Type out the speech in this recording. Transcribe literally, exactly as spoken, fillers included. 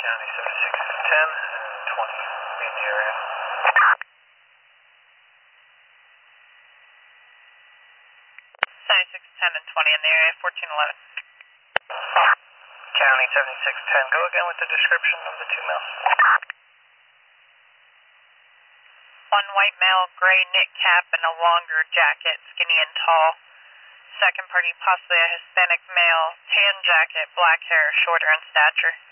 County seventy-six ten and twenty in the area. seventy-six ten and twenty in the area, fourteen eleven. County seventy-six ten, go again with the description of the two males. One white male, gray knit cap and a longer jacket, skinny and tall. Second party, possibly a Hispanic male, tan jacket, black hair, shorter in stature.